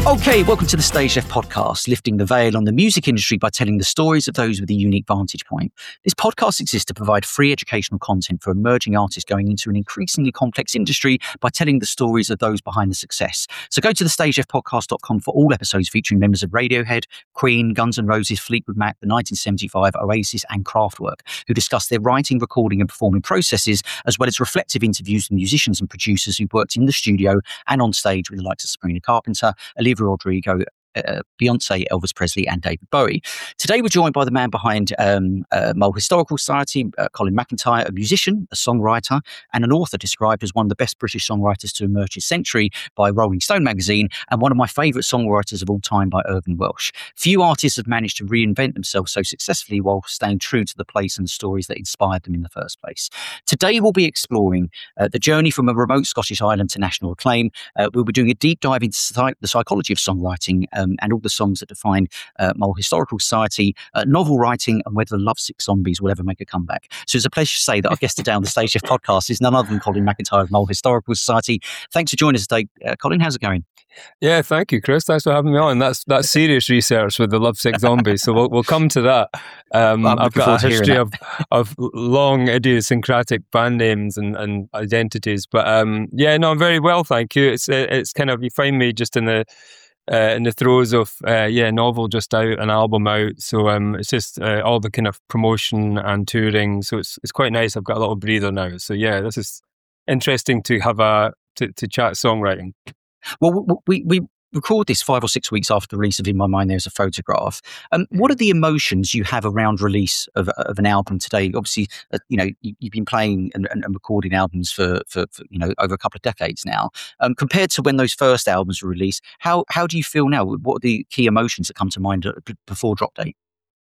Okay, welcome to the Stage Left podcast, lifting the veil on the music industry by telling the stories of those with a unique vantage point. This podcast exists to provide free educational content for emerging artists going into an increasingly complex industry by telling the stories of those behind the success. So go to thestageleft.podcast.com for all episodes featuring members of Radiohead, Queen, Guns N' Roses, Fleetwood Mac, the 1975, Oasis and Kraftwerk, who discuss their writing, recording and performing processes, as well as reflective interviews with musicians and producers who've worked in the studio and on stage with the likes of Sabrina Carpenter, Olivia Rodrigo, Beyonce, Elvis Presley and David Bowie. Today we're joined by the man behind Mole Historical Society, Colin McIntyre, a musician, a songwriter and an author described as one of the best British songwriters to emerge this century by Rolling Stone magazine, and one of my favourite songwriters of all time by Irvine Welsh. Few artists have managed to reinvent themselves so successfully while staying true to the place and the stories that inspired them in the first place. Today we'll be exploring the journey from a remote Scottish island to national acclaim. We'll be doing a deep dive into the psychology of songwriting, and all the songs that define Mole Historical Society, novel writing, and whether the Lovesick Zombies will ever make a comeback. So it's a pleasure to say that our guest today on the Stage Left podcast is none other than Colin McIntyre of Mole Historical Society. Thanks for joining us today, Colin. How's it going? Yeah, thank you, Chris. Thanks for having me on. That's serious research with the Lovesick Zombies, so we'll come to that. I've got a history of long idiosyncratic band names and identities, but I'm very well, thank you. It's kind of, you find me just in the throes of novel just out, an album out, so it's just all the kind of promotion and touring, so it's quite nice. I've got a little breather now, so yeah, this is interesting to have to chat songwriting. Well, we record this 5 or 6 weeks after the release of In My Mind There's a Photograph. What are the emotions you have around release of an album today? Obviously, you've been playing and recording albums for over a couple of decades now. Compared to when those first albums were released, how do you feel now? What are the key emotions that come to mind before drop date?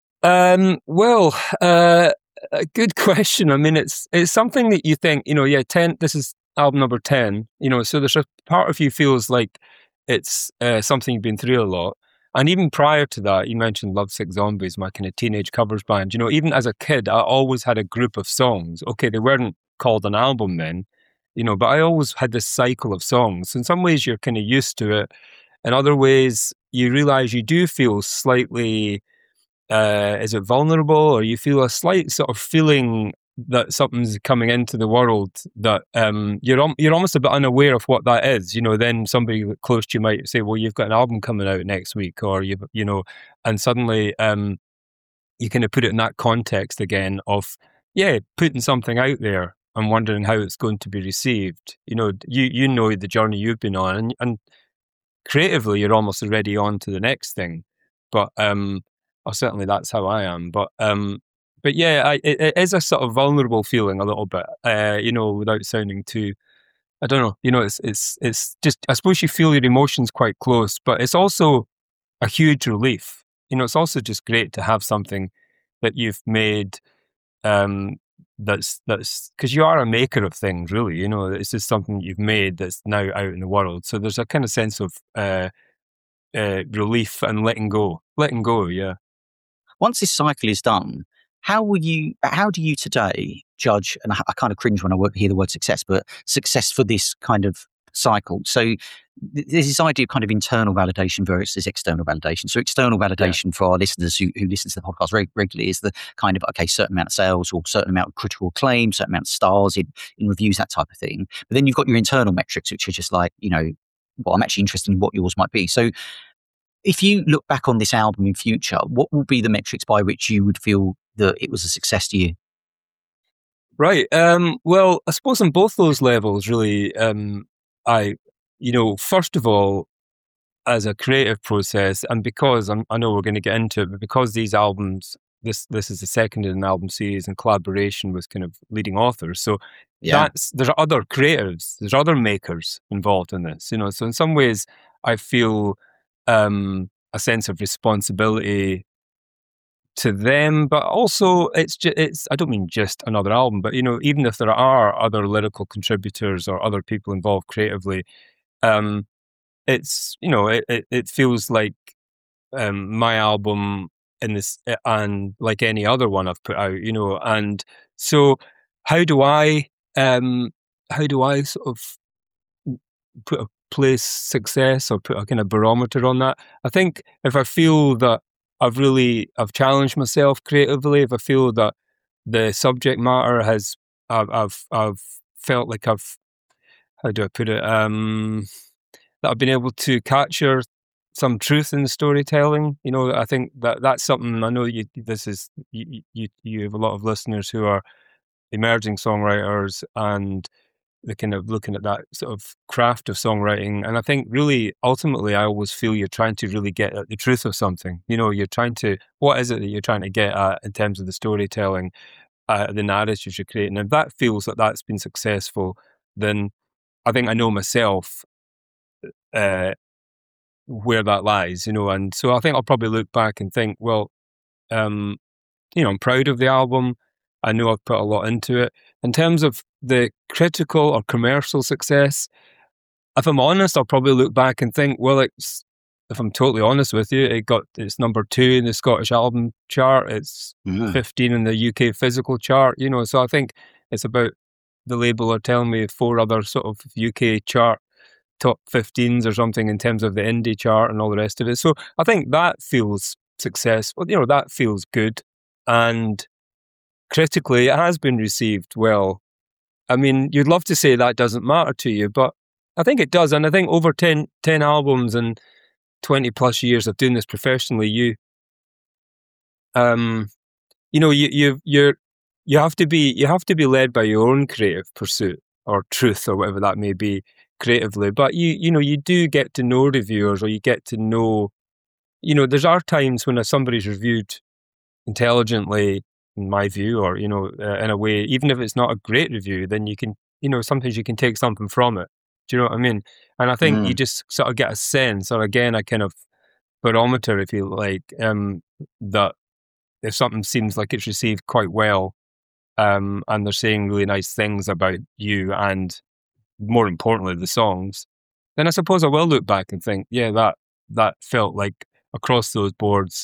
A good question. I mean, it's something that you think, 10. This is album number 10. So there's a part of you feels like it's something you've been through a lot. And even prior to that, you mentioned Lovesick Zombies, my kind of teenage covers band. Even as a kid, I always had a group of songs. Okay, they weren't called an album then, but I always had this cycle of songs. In some ways, you're kind of used to it. In other ways, you realize you do feel slightly, is it vulnerable? Or you feel a slight sort of feeling that something's coming into the world that you're almost a bit unaware of what that is. Then somebody close to you might say, well, you've got an album coming out next week, or and suddenly you kind of put it in that context again of putting something out there and wondering how it's going to be received. You know the journey you've been on, and creatively you're almost already on to the next thing. But certainly that's how I am. But yeah, it is a sort of vulnerable feeling a little bit, without sounding too, I don't know, it's just, I suppose you feel your emotions quite close, but it's also a huge relief. It's also just great to have something that you've made, that's, because you are a maker of things, really, it's just something you've made that's now out in the world. So there's a kind of sense of relief and letting go, yeah. Once this cycle is done, how do you today judge, and I kind of cringe when I hear the word success, but success for this kind of cycle? So there's this idea of kind of internal validation versus external validation. So external validation for our listeners who listen to the podcast regularly is the kind of, certain amount of sales or certain amount of critical acclaim, certain amount of stars in reviews, that type of thing. But then you've got your internal metrics, which are just like, I'm actually interested in what yours might be. So if you look back on this album in future, what will be the metrics by which you would feel that it was a success to you? Right. Well, I suppose on both those levels, really, first of all, as a creative process, and because I know we're going to get into it, but because these albums, this is the second in an album series in collaboration with kind of leading authors. So there's other creatives, there's other makers involved in this, so in some ways I feel a sense of responsibility to them, but also it's I don't mean just another album, but even if there are other lyrical contributors or other people involved creatively, it's it feels like my album in this, and like any other one I've put out, and so how do I sort of put a place success or put a kind of barometer on that. I think if I feel that I've challenged myself creatively, if I feel that the subject matter I've felt like how do I put it, that I've been able to capture some truth in the storytelling. I think that's something. I know you have a lot of listeners who are emerging songwriters, and they're kind of looking at that sort of craft of songwriting. And I think really, ultimately, I always feel you're trying to really get at the truth of something. What is it that you're trying to get at in terms of the storytelling, the narratives you're creating? And if that feels that that's been successful, then I think I know myself where that lies, and so I think I'll probably look back and think, well, I'm proud of the album. I know I've put a lot into it. In terms of the critical or commercial success, if I'm honest, I'll probably look back and think, well, if I'm totally honest with you, it's number 2 in the Scottish album chart. It's 15 in the UK physical chart, so I think it's about, the label are telling me 4 other sort of UK chart top 15s or something in terms of the indie chart and all the rest of it. So I think that feels successful, that feels good. And critically, it has been received well. I mean, you'd love to say that doesn't matter to you, but I think it does. And I think over 10 albums and 20 plus years of doing this professionally, you have to be led by your own creative pursuit or truth or whatever that may be creatively. But you do get to know reviewers, or you get to know, there's are times when somebody's reviewed intelligently, in my view, or, in a way, even if it's not a great review, then you can, sometimes you can take something from it. Do you know what I mean? And I think you just sort of get a sense, or again, a kind of barometer, if you like, that if something seems like it's received quite well, and they're saying really nice things about you, and more importantly, the songs, then I suppose I will look back and think, yeah, that felt like across those boards,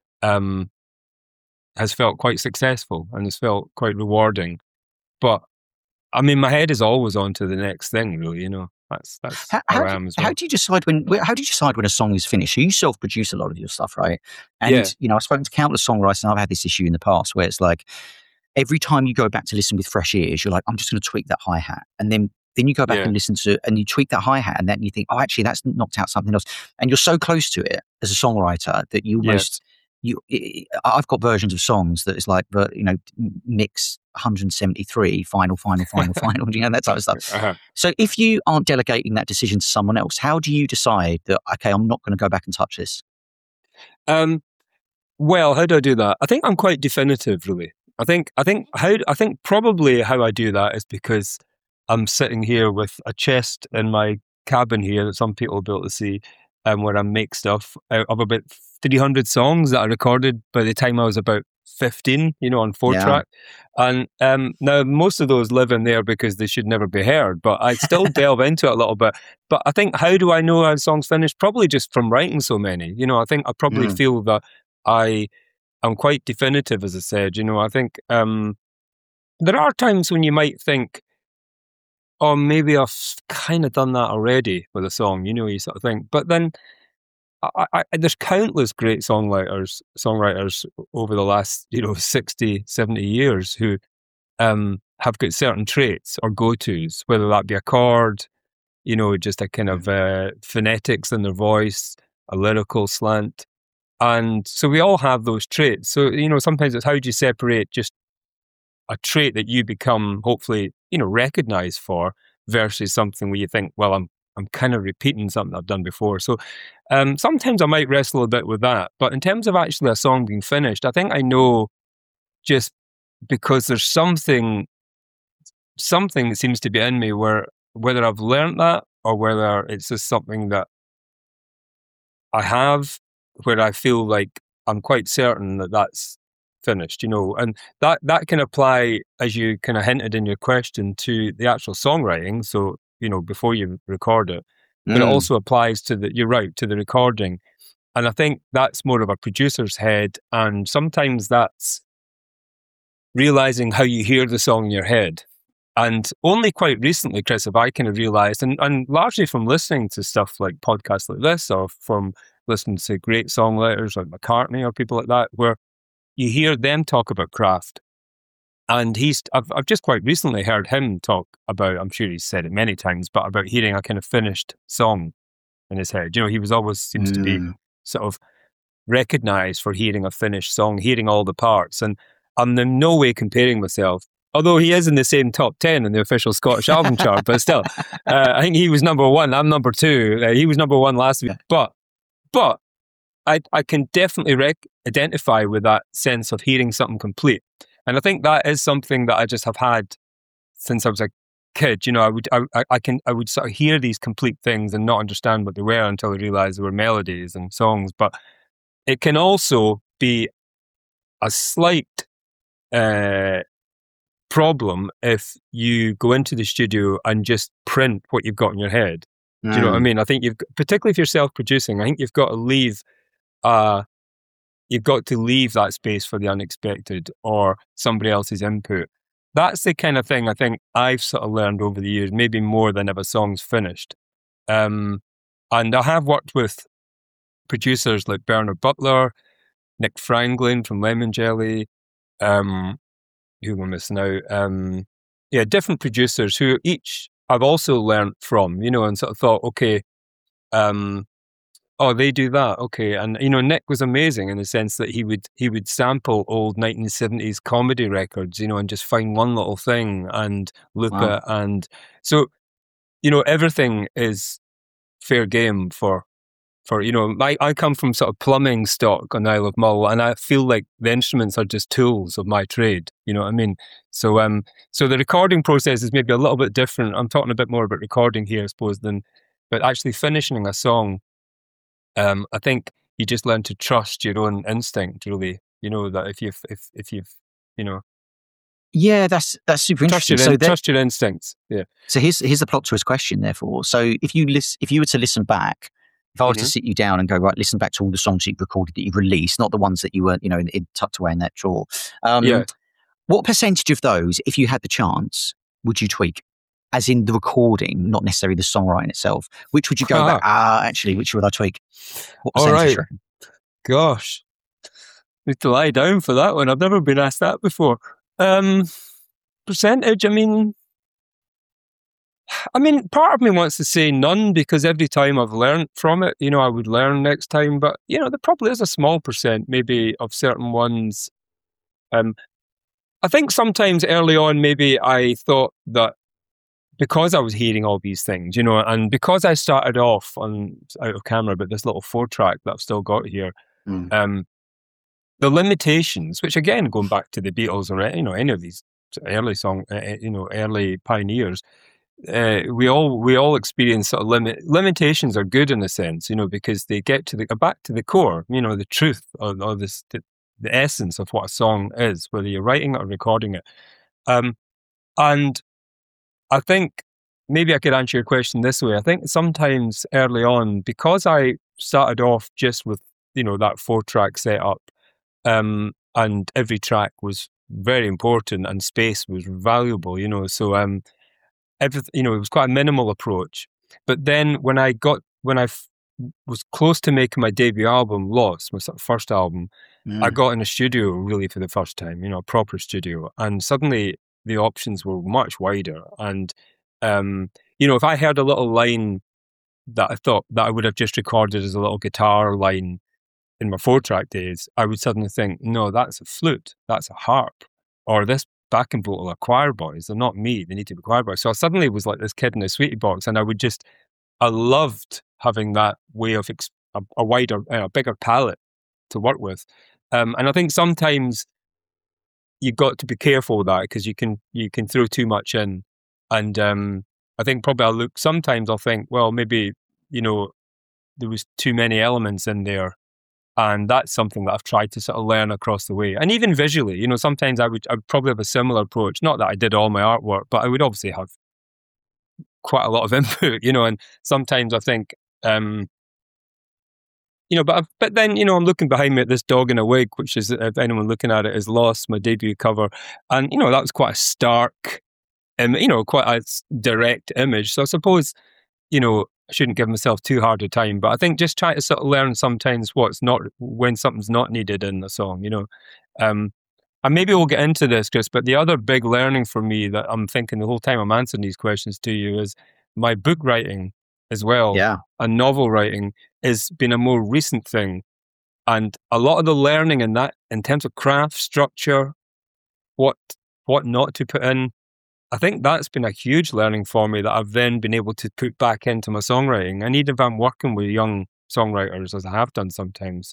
has felt quite successful and has felt quite rewarding. But I mean, my head is always on to the next thing, really. That's how I am as well. How do you decide when a song is finished? You self-produce a lot of your stuff, right? And I've spoken to countless songwriters, and I've had this issue in the past where it's like every time you go back to listen with fresh ears, you're like, I'm just going to tweak that hi-hat, and then you go back and listen to, and you tweak that hi-hat, and then you think, oh, actually, that's knocked out something else, and you're so close to it as a songwriter that you almost. I've got versions of songs that it's like, mix 173, final, that type of stuff. Uh-huh. So if you aren't delegating that decision to someone else, how do you decide that, okay, I'm not going to go back and touch this? Well, how do I do that? I think I'm quite definitive, really. I think probably how I do that is because I'm sitting here with a chest in my cabin here that some people will be able to see, where I make stuff out of about 300 songs that I recorded by the time I was about 15, on 4-track. And now most of those live in there because they should never be heard, but I still delve into it a little bit. But I think, how do I know how songs finished? Probably just from writing so many. I think I probably feel that I'm quite definitive, as I said. I think there are times when you might think, oh, maybe I've kind of done that already with a song, you sort of think. But then there's countless great songwriters over the last, 60, 70 years who have got certain traits or go-tos, whether that be a chord, just a kind of phonetics in their voice, a lyrical slant. And so we all have those traits. So, sometimes it's how do you separate just a trait that you become, hopefully, recognized for, versus something where you think, well, I'm kind of repeating something I've done before. So sometimes I might wrestle a bit with that. But in terms of actually a song being finished, I think I know just because there's something that seems to be in me, where whether I've learned that or whether it's just something that I have, where I feel like I'm quite certain that that's finished, and that can apply, as you kind of hinted in your question, to the actual songwriting. So, before you record it, but it also applies to to the recording. And I think that's more of a producer's head. And sometimes that's realizing how you hear the song in your head. And only quite recently, Chris, have I kind of realised, and largely from listening to stuff like podcasts like this, or from listening to great songwriters like McCartney or people like that, where you hear them talk about craft. And I've just quite recently heard him talk about, I'm sure he's said it many times, but about hearing a kind of finished song in his head. He was always seems to be sort of recognised for hearing a finished song, hearing all the parts. And I'm in no way comparing myself, although he is in the same top 10 in the official Scottish album chart, but still, I think he was number 1. I'm number 2. He was number 1 last week. But I can definitely identify with that sense of hearing something complete. And I think that is something that I just have had since I was a kid. I would sort of hear these complete things and not understand what they were until I realised they were melodies and songs. But it can also be a slight problem if you go into the studio and just print what you've got in your head. Do you know what I mean? I think particularly if you're self-producing, I think you've got to leave that space for the unexpected or somebody else's input. That's the kind of thing I think I've sort of learned over the years, maybe more than if a song's finished. And I have worked with producers like Bernard Butler, Nick Franklin from Lemon Jelly, who am I missing out? Different producers who each I've also learned from, and sort of thought, okay, they do that, okay. And Nick was amazing in the sense that he would sample old 1970s comedy records, and just find one little thing and loop it, and so everything is fair game for I come from sort of plumbing stock on Isle of Mull, and I feel like the instruments are just tools of my trade. You know what I mean? So the recording process is maybe a little bit different. I'm talking a bit more about recording here, I suppose, but actually finishing a song. I think you just learn to trust your own instinct, really. That if you've Yeah, that's super interesting. Trust your instincts. Yeah. So here's the plot twist question. Therefore, so if you were to listen back, if I was to sit you down and go, right, listen back to all the songs you've recorded that you've released, not the ones that you weren't, tucked away in that drawer. What percentage of those, if you had the chance, would you tweak? As in the recording, not necessarily the songwriting itself. Which would you go back? Actually, which would I tweak? What percentage? All right. Gosh, need to lie down for that one. I've never been asked that before. Percentage, I mean, part of me wants to say none, because every time I've learned from it, I would learn next time. But, there probably is a small percent maybe of certain ones. I think sometimes early on, maybe I thought that because I was hearing all these things, and because I started off out of camera, but this little 4-track that I've still got here, the limitations, which again, going back to the Beatles or, any of these early early pioneers, we all experience sort of limitations are good in a sense, because they get back to the core, the truth or the essence of what a song is, whether you're writing it or recording it. And I think maybe I could answer your question this way. I think sometimes early on, because I started off just with, that 4-track setup, and every track was very important and space was valuable, so everything, it was quite a minimal approach. But then when I was close to making my debut album, Lost, my sort of first album, I got in a studio really for the first time, a proper studio, and suddenly the options were much wider. And, if I heard a little line that I thought that I would have just recorded as a little guitar line in my 4-track days, I would suddenly think, no, that's a flute, that's a harp, or this backing vocal are choir boys. They're not me. They need to be choir boys. So I suddenly was like this kid in a sweetie box, and I loved having that way of a wider, bigger palette to work with. And I think sometimes you've got to be careful with that, because you can throw too much in. And I think probably sometimes I'll think, well, maybe, there was too many elements in there. And that's something that I've tried to sort of learn across the way. And even visually, sometimes I would probably have a similar approach. Not that I did all my artwork, but I would obviously have quite a lot of input, and sometimes I think, but then, I'm looking behind me at this dog in a wig, which is, if anyone looking at it, is Lost, my debut cover. And, that was quite a stark quite a direct image. So I suppose, I shouldn't give myself too hard a time, but I think just try to sort of learn sometimes when something's not needed in the song, Um, and maybe we'll get into this, Chris, but the other big learning for me that I'm thinking the whole time I'm answering these questions to you is my book writing as well. Yeah. And novel writing has been a more recent thing. And a lot of the learning in that, in terms of craft, structure, what not to put in, I think that's been a huge learning for me that I've then been able to put back into my songwriting. And even if I'm working with young songwriters, as I have done sometimes,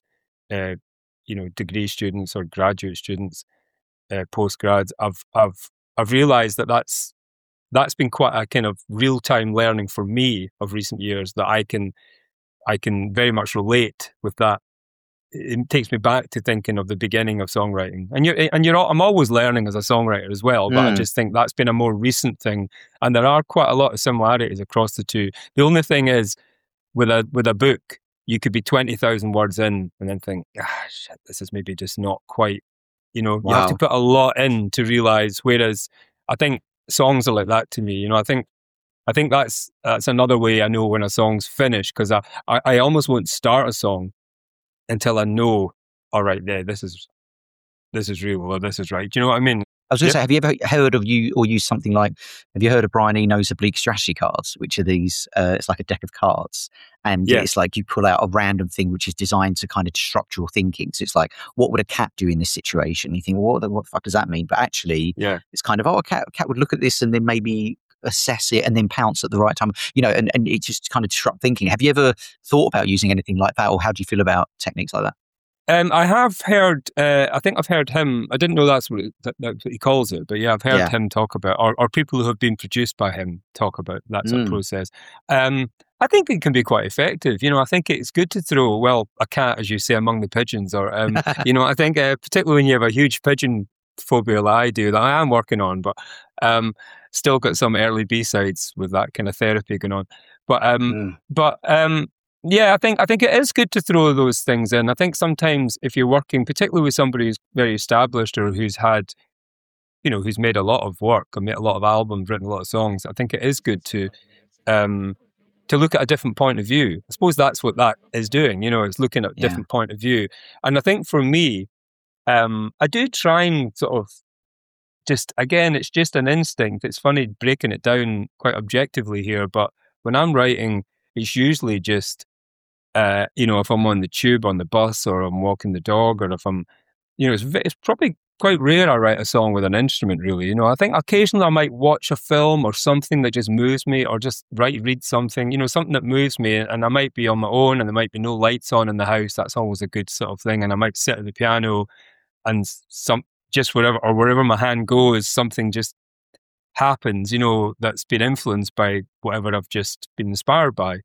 degree students or graduate students, postgrads, I've realised that that's been quite a kind of real time learning for me of recent years, that I can very much relate with that. It takes me back to thinking of the beginning of songwriting, I'm always learning as a songwriter as well, but I just think that's been a more recent thing, and there are quite a lot of similarities across the two. The only thing is, with a book, you could be 20,000 words in and then think, shit, this is maybe just not quite, you have to put a lot in to realize. Whereas I think songs are like that to me. I think that's another way I know when a song's finished, because I almost won't start a song until I know, all right, yeah, this is real, or this is right. Do you know what I mean? I was going to say, have you ever heard of or used something like, have you heard of Brian Eno's oblique strategy cards, which are these, it's like a deck of cards, and it's like you pull out a random thing which is designed to kind of disrupt your thinking. So it's like, what would a cat do in this situation? You think, well, what the fuck does that mean? But actually, it's kind of, a cat would look at this and then maybe assess it and then pounce at the right time, and it just kind of disrupt thinking. Have you ever thought about using anything like that, or how do you feel about techniques like that? I have heard, I think I've heard him, I didn't know that's what he calls it, but yeah, I've heard him talk about, or people who have been produced by him talk about that sort of process. I think it can be quite effective. I think it's good to throw, a cat, as you say, among the pigeons, or, I think particularly when you have a huge pigeon phobia like I do, that I am working on, but still got some early B-sides with that kind of therapy going on. But yeah, I think it is good to throw those things in. I think sometimes if you're working, particularly with somebody who's very established, or who's had, who's made a lot of work, or made a lot of albums, written a lot of songs, I think it is good to look at a different point of view. I suppose that's what that is doing, it's looking at a different point of view. And I think for me, I do try and sort of again, it's just an instinct. It's funny breaking it down quite objectively here, but when I'm writing, it's usually just, if I'm on the tube, on the bus, or I'm walking the dog, or if I'm, it's probably quite rare I write a song with an instrument, really. I think occasionally I might watch a film or something that just moves me, or just read something, something that moves me, and I might be on my own and there might be no lights on in the house. That's always a good sort of thing. And I might sit at the piano and just wherever my hand goes, something just happens, that's been influenced by whatever I've just been inspired by.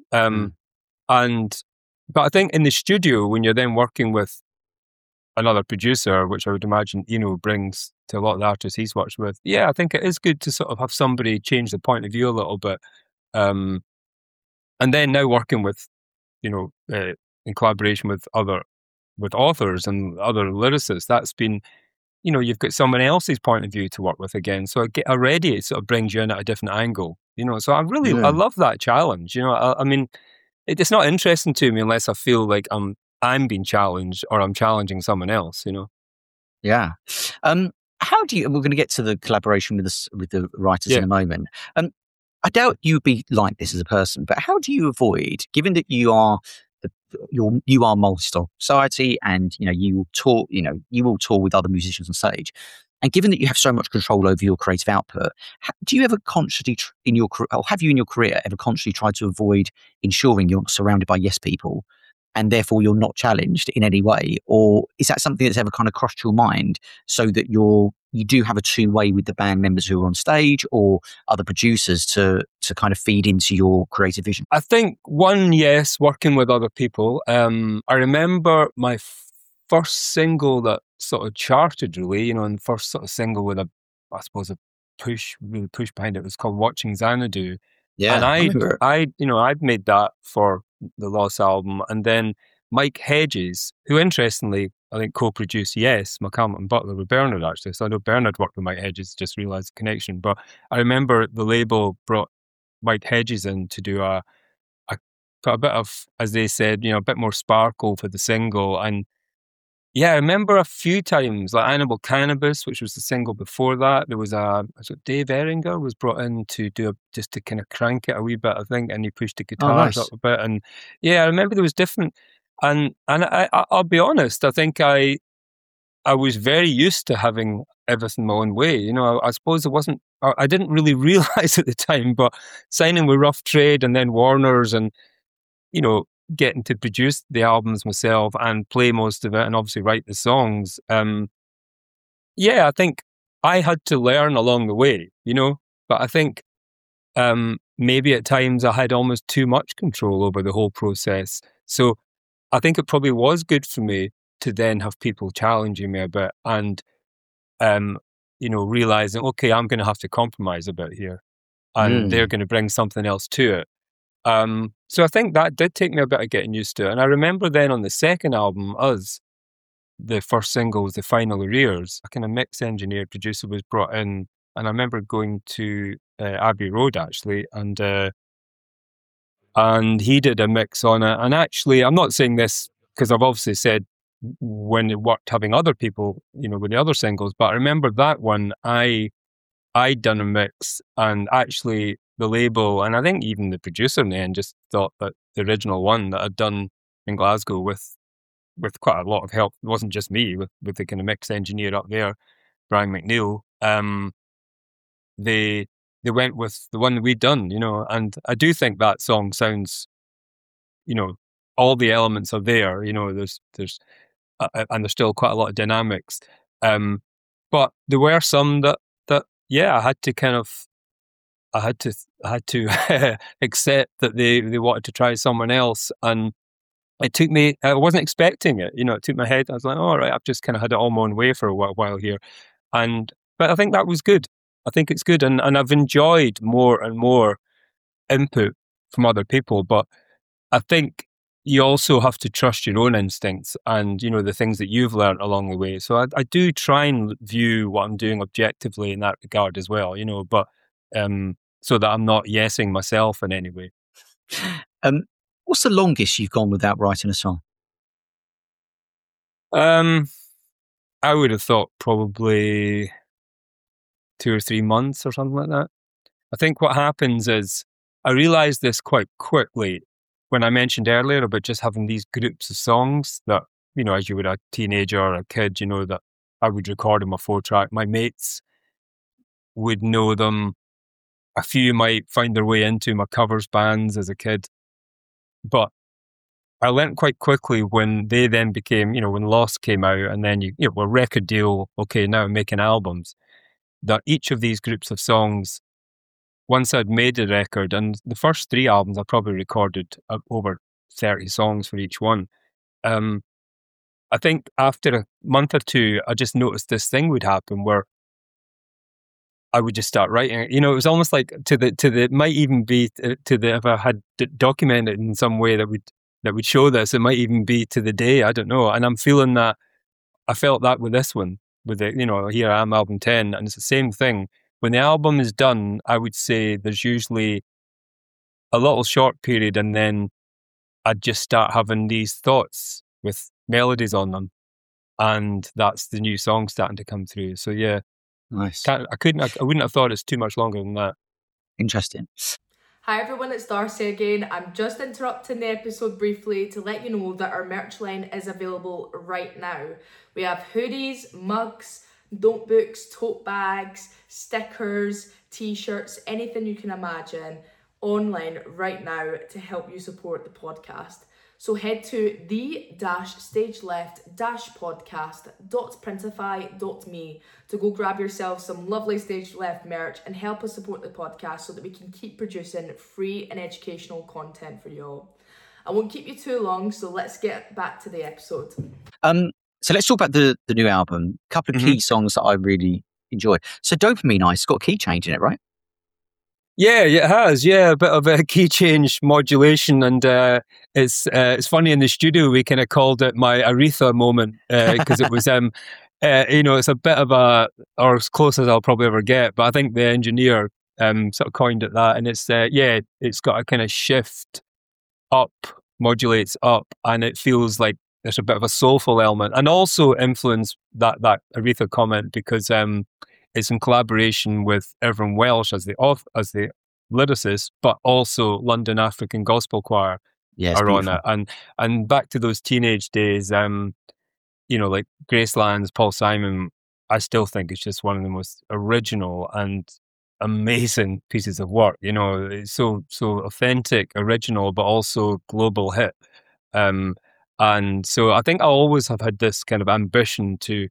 But I think in the studio, when you're then working with another producer, which I would imagine, brings to a lot of the artists he's worked with, I think it is good to sort of have somebody change the point of view a little bit. And then now working with, in collaboration with authors and other lyricists, that's been, you've got someone else's point of view to work with again. So already it sort of brings you in at a different angle, So I love that challenge. I mean, it's not interesting to me unless I feel like I'm being challenged, or I'm challenging someone else, Yeah. How do you, we're going to get to the collaboration with the writers in a moment. I doubt you'd be like this as a person, but how do you avoid, given that you are multi-style society, and you will tour with other musicians on stage, and given that you have so much control over your creative output, do you ever consciously have you in your career ever consciously tried to avoid ensuring you're not surrounded by yes people, and therefore you're not challenged in any way? Or is that something that's ever kind of crossed your mind, so that you do have a two-way with the band members who are on stage, or other producers, to kind of feed into your creative vision? I think yes, working with other people. I remember my first single that sort of charted, really, and the first sort of single with a push behind it was called Watching Xanadu. Yeah, and I'd made that for the Lost album, and then Mike Hedges, who interestingly, I think co-produced Yes, McCalmont and Butler with Bernard actually. So I know Bernard worked with Mike Hedges, just realised the connection. But I remember the label brought Mike Hedges in to do a bit of, as they said, a bit more sparkle for the single. And yeah, I remember a few times, like Animal Cannabis, which was the single before that. There was Dave Ehringer was brought in to just to kind of crank it a wee bit, I think, and he pushed the guitars up a bit. And yeah, I remember there was different, and I'll be honest, I think I was very used to having everything my own way. I suppose I didn't really realize at the time, but signing with Rough Trade and then Warner's and, getting to produce the albums myself and play most of it and obviously write the songs. I think I had to learn along the way, but I think maybe at times I had almost too much control over the whole process. So I think it probably was good for me to then have people challenging me a bit and, realizing, okay, I'm going to have to compromise a bit here and they're going to bring something else to it. So I think that did take me a bit of getting used to it. And I remember then on the second album, the first single was The Final Arrears. A kind of mix engineer producer was brought in, and I remember going to Abbey Road actually, and he did a mix on it. And actually, I'm not saying this because I've obviously said when it worked having other people, with the other singles, but I remember that one, I'd done a mix, and actually the label, and I think even the producer in the end, just thought that the original one that I'd done in Glasgow with quite a lot of help, it wasn't just me, with the kind of mix engineer up there, Brian McNeil, they went with the one that we'd done, and I do think that song sounds, all the elements are there, there's and there's still quite a lot of dynamics, but there were some that I had to accept that they wanted to try someone else, and it took me, I wasn't expecting it, it took my head, I was like, all right, I've just kind of had it all my own way for a while here, but I think that was good. I think it's good, and I've enjoyed more and more input from other people, but I think you also have to trust your own instincts and, the things that you've learned along the way. So I do try and view what I'm doing objectively in that regard as well, but so that I'm not yesing myself in any way. What's the longest you've gone without writing a song? I would have thought probably 2 or 3 months or something like that. I think what happens is I realized this quite quickly when I mentioned earlier about just having these groups of songs that, as you would a teenager or a kid, that I would record on my 4-track. My mates would know them. A few might find their way into my covers bands as a kid. But I learned quite quickly when they then became, when Lost came out and then well, record deal, okay, now I'm making albums, that each of these groups of songs, once I'd made the record, and the first 3 albums I probably recorded over 30 songs for each one. I think after a month or 2, I just noticed this thing would happen where I would just start writing. It was almost like it might even be if I had documented in some way that would show this, it might even be to the day, I don't know. And I'm feeling that, I felt that with this one, with the, Here I Am, album 10, and it's the same thing. When the album is done, I would say there's usually a little short period, and then I'd just start having these thoughts with melodies on them, and that's the new song starting to come through. So yeah, nice. I wouldn't have thought it's too much longer than that. Interesting. Hi everyone, it's Darcy again. I'm just interrupting the episode briefly to let you know that our merch line is available right now. We have hoodies, mugs, notebooks, tote bags, stickers, t-shirts, anything you can imagine online right now to help you support the podcast. So head to the-stageleft-podcast.printify.me to go grab yourself some lovely Stage Left merch and help us support the podcast so that we can keep producing free and educational content for you all. I won't keep you too long, so let's get back to the episode. So let's talk about the new album. A couple of key songs that I really enjoy. So Dopamine Ice got a key change in it, right? Yeah, it has. Yeah, a bit of a key change modulation, and it's funny in the studio we kind of called it my Aretha moment because it was it's a bit of a, or as close as I'll probably ever get, but I think the engineer sort of coined it that, and it's it's got a kind of shift up, modulates up, and it feels like there's a bit of a soulful element, and also influence that Aretha comment because it's in collaboration with Irvine Welsh as the lyricist, but also London African Gospel Choir are on it. And back to those teenage days, like Graceland's Paul Simon, I still think it's just one of the most original and amazing pieces of work. It's so authentic, original, but also global hit. And so I think I always have had this kind of ambition to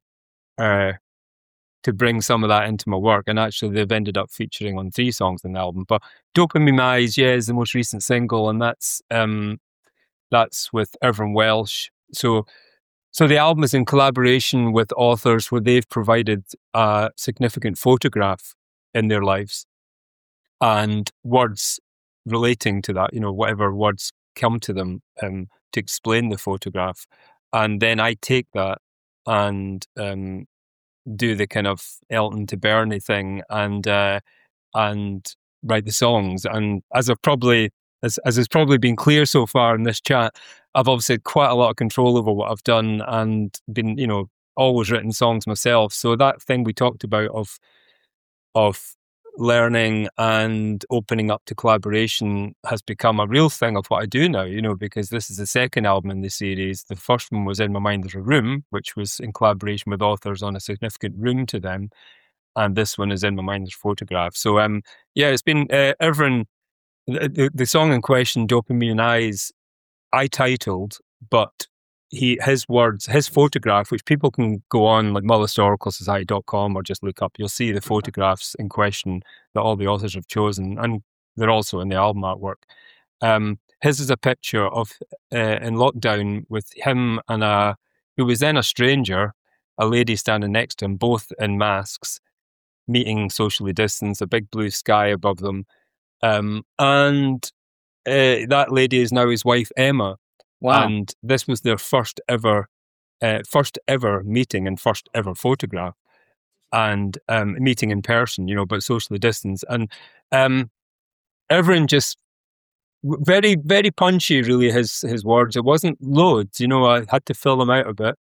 bring some of that into my work. And actually they've ended up featuring on 3 songs in the album. But Dopamine Eyes, is the most recent single, and that's with Irvine Welsh. So the album is in collaboration with authors where they've provided a significant photograph in their lives and words relating to that, whatever words come to them to explain the photograph. And then I take that and do the kind of Elton to Bernie thing and write the songs. And as has probably been clear so far in this chat, I've obviously had quite a lot of control over what I've done and been, always written songs myself. So that thing we talked about of learning and opening up to collaboration has become a real thing of what I do now, because this is the second album in the series. The first one was In My Mind There's a Room, which was in collaboration with authors on a significant room to them. And this one is In My Mind There's Photograph. So, it's been Irvine, the song in question, Dopamine Eyes, I titled, but his words, his photograph, which people can go on like mullerhistoricalsociety.com or just look up, you'll see the photographs in question that all the authors have chosen, and they're also in the album artwork. His is a picture of in lockdown with him and who was then a stranger, a lady standing next to him, both in masks, meeting socially distanced, a big blue sky above them. And that lady is now his wife, Emma. Wow. And this was their first ever meeting and first ever photograph, and meeting in person, but socially distanced. And Irvine just very, very punchy, really, his words. It wasn't loads, I had to fill them out a bit.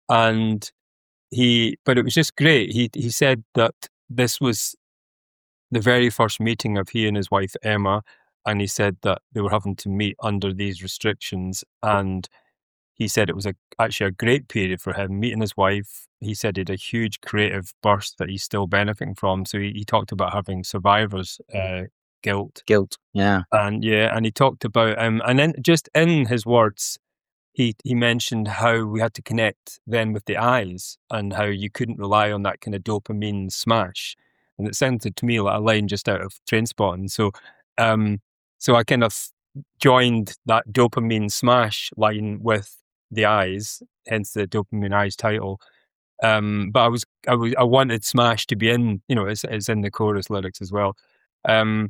But it was just great. He said that this was the very first meeting of he and his wife, Emma. And he said that they were having to meet under these restrictions. And he said it was actually a great period for him, meeting his wife. He said he had a huge creative burst that he's still benefiting from. So he talked about having survivor's guilt. Guilt, yeah. And he talked about, and then just in his words, he mentioned how we had to connect then with the eyes and how you couldn't rely on that kind of dopamine smash. And it sounded to me like a line just out of Trainspotting. So I kind of joined that dopamine smash line with the eyes, hence the Dopamine Eyes title. But I wanted smash to be in, it's in the chorus lyrics as well. So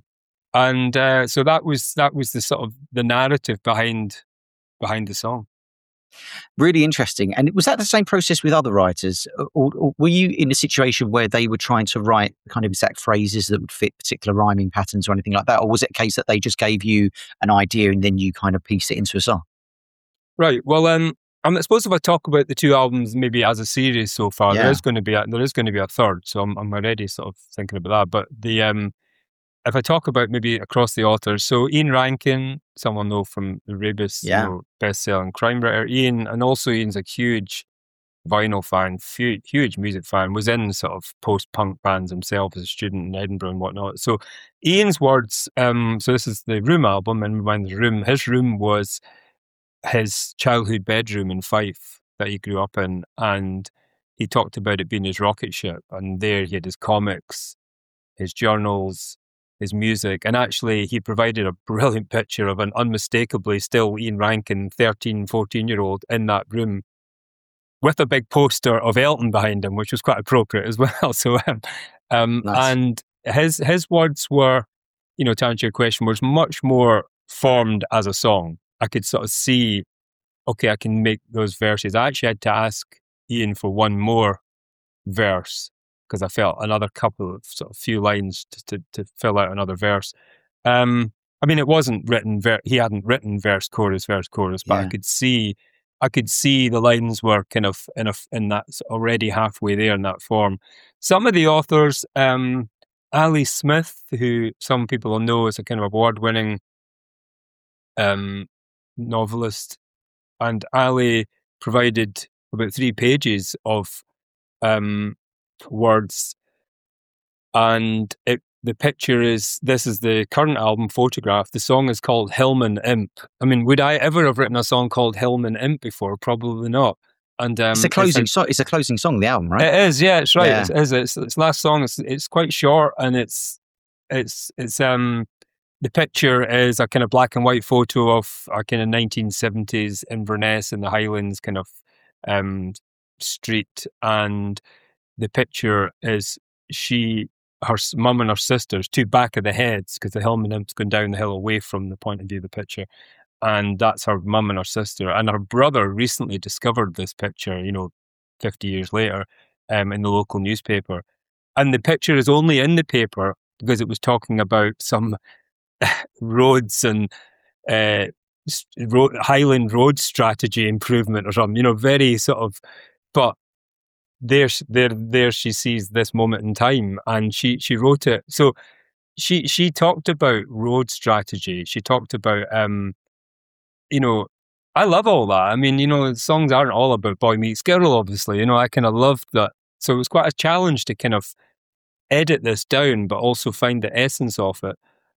that was the sort of the narrative behind the song. Really interesting. And was that the same process with other writers? Or were you in a situation where they were trying to write kind of exact phrases that would fit particular rhyming patterns or anything like that? Or was it a case that they just gave you an idea and then you kind of pieced it into a song? Right. Well, I suppose if I talk about the 2 albums maybe as a series so far, there is going to be a third. So I'm already sort of thinking about that. But if I talk about maybe across the authors, so Ian Rankin, someone know from the Rebus, best-selling crime writer, Ian, and also Ian's a huge vinyl fan, huge music fan, was in sort of post-punk bands himself as a student in Edinburgh and whatnot. So Ian's words, so this is the Room album, and Mind the Room. His room was his childhood bedroom in Fife that he grew up in, and he talked about it being his rocket ship, and there he had his comics, his journals, his music, and actually he provided a brilliant picture of an unmistakably still Ian Rankin 13, 14-year-old in that room with a big poster of Elton behind him, which was quite appropriate as well. So, nice. And his words were to answer your question, was much more formed as a song. I could sort of see, okay, I can make those verses. I actually had to ask Ian for one more verse because I felt another couple of sort of few lines to fill out another verse. I mean, it wasn't written. He hadn't written verse, chorus, but Yeah. I could see the lines were kind of in that already halfway there in that form. Some of the authors, Ali Smith, who some people will know as a kind of award-winning novelist, and Ali provided about 3 pages of words, and the picture is, this is the current album, Photograph. The song is called Hillman Imp. I mean, would I ever have written a song called Hillman Imp before? Probably not. And it's a closing song. It's a closing song of the album, right? It is, yeah, it's right. Yeah. It is. It's last song. It's quite short, and it's the picture is a kind of black and white photo of a kind of 1970s Inverness in the Highlands kind of street, and the picture is her mum and her sisters, 2 back of the heads, because the Hillman Imp's going down the hill away from the point of view of the picture. And that's her mum and her sister. And her brother recently discovered this picture, 50 years later, in the local newspaper. And the picture is only in the paper because it was talking about some roads and Highland road strategy improvement or something, very sort of, but there she sees this moment in time, and she wrote it. So she talked about road strategy. She talked about I love all that. I mean, songs aren't all about boy meets girl, obviously. I kind of loved that. So it was quite a challenge to kind of edit this down, but also find the essence of it.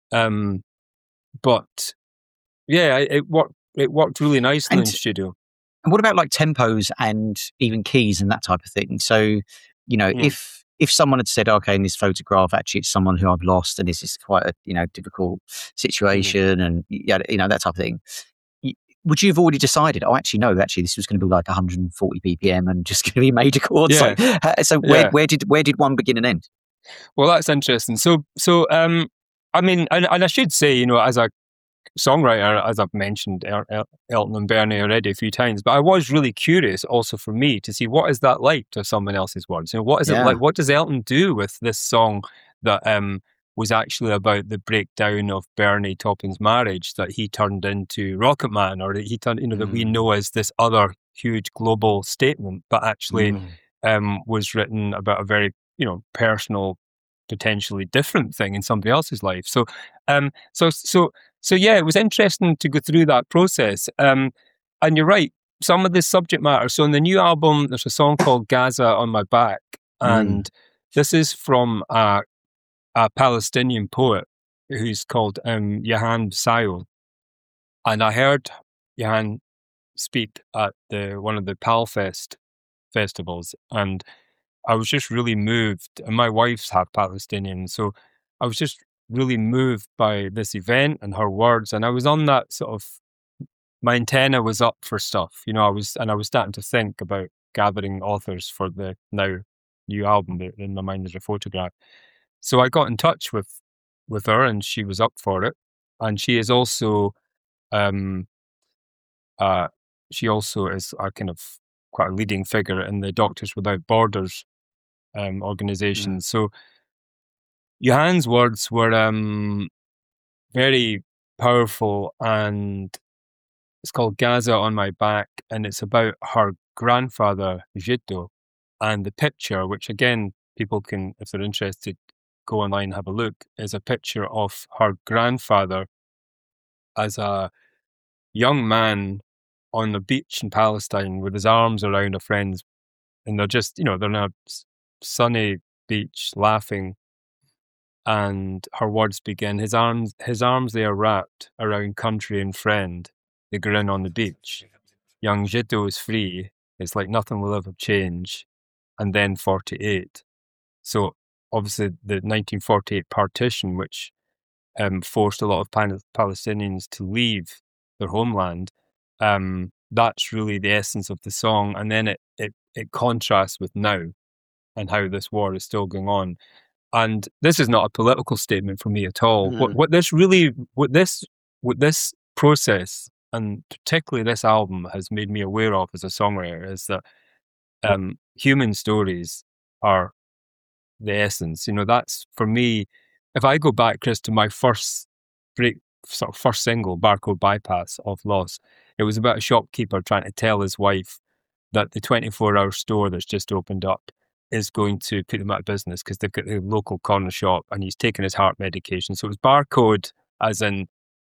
But yeah, it worked really nicely in studio. And what about like tempos and even keys and that type of thing? So, if someone had said, okay, in this photograph, actually it's someone who I've lost and this is quite a, difficult situation and that type of thing, would you have already decided, this was going to be like 140 BPM and just going to be major chords? Yeah. So where did one begin and end? Well, that's interesting. So I mean, and I should say, as a songwriter, as I've mentioned Elton and Bernie already a few times, but I was really curious also for me to see what is that like to someone else's words. What is it like? What does Elton do with this song that was actually about the breakdown of Bernie Taupin's marriage, that he turned into Rocket Man, or that he turned, that we know as this other huge global statement, but actually was written about a very, personal, potentially different thing in somebody else's life. So yeah, it was interesting to go through that process. And you're right, some of the subject matter. So in the new album, there's a song called Gaza on My Back. And this is from a Palestinian poet who's called Jahan Sayol. And I heard Jahan speak at one of the Palfest festivals. And I was just really moved. And my wife's half Palestinian. So I was just really moved by this event and her words, and I was on that sort of, my antenna was up for stuff, I was starting to think about gathering authors for the now new album that in my mind is a Photograph. So I got in touch with her, and she was up for it, and she is also is a kind of quite a leading figure in the Doctors Without Borders organization. So Johan's words were very powerful, and it's called Gaza on My Back, and it's about her grandfather, Jiddo, and the picture, which again, people can, if they're interested, go online and have a look, is a picture of her grandfather as a young man on the beach in Palestine with his arms around a friend's, and they're just, they're on a sunny beach laughing. And her words begin, his arms they are wrapped around country and friend, they grin on the beach. Young Jiddo is free, it's like nothing will ever change. And then 48. So obviously the 1948 partition, which forced a lot of Palestinians to leave their homeland, that's really the essence of the song. And then it contrasts with now and how this war is still going on. And this is not a political statement from me at all. What this process, and particularly this album, has made me aware of as a songwriter is that human stories are the essence. That's for me. If I go back, Chris, to my first single, Barcode Bypass of Loss, it was about a shopkeeper trying to tell his wife that the 24-hour store that's just opened up is going to put them out of business because they've got the local corner shop and he's taking his heart medication. So it was barcode as in,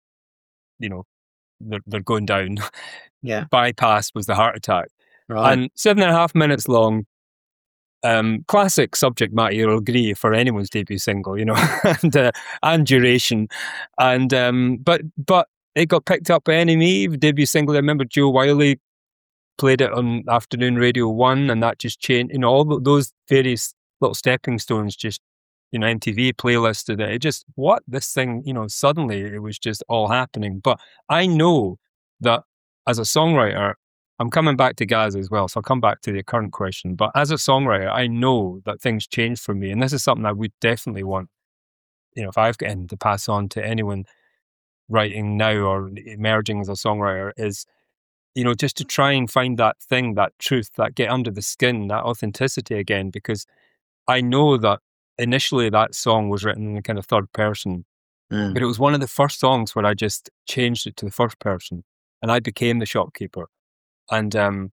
they're going down. Yeah. Bypass was the heart attack. Right. And 7.5 minutes long, classic subject matter, you'll agree, for anyone's debut single, and duration. And, but it got picked up by NME, debut single. I remember Joe Wiley played it on Afternoon Radio 1, and that just changed, all those various little stepping stones, just, MTV playlisted it. It just, this thing, suddenly it was just all happening. But I know that as a songwriter, I'm coming back to Gaz as well, so I'll come back to the current question. But as a songwriter, I know that things change for me. And this is something I would definitely want, if I've got anything to pass on to anyone writing now or emerging as a songwriter, is just to try and find that thing, that truth, that get under the skin, that authenticity again, because I know that initially that song was written in a kind of third person, but it was one of the first songs where I just changed it to the first person and I became the shopkeeper. And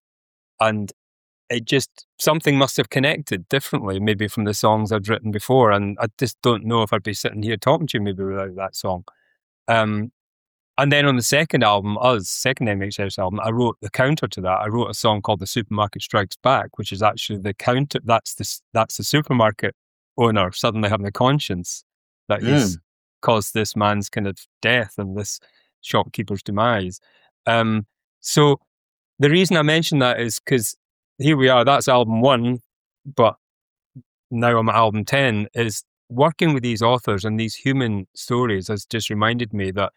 it just, something must have connected differently, maybe from the songs I'd written before. And I just don't know if I'd be sitting here talking to you maybe without that song. And then on the second album, second MHS album, I wrote the counter to that. I wrote a song called The Supermarket Strikes Back, which is actually the counter. That's the supermarket owner suddenly having a conscience that he's caused this man's kind of death and this shopkeeper's demise. So the reason I mention that is because here we are, that's album 1, but now I'm at album 10, is working with these authors and these human stories has just reminded me that